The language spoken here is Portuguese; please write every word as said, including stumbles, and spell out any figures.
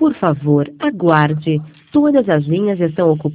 Por favor, aguarde. Todas as linhas estão ocupadas.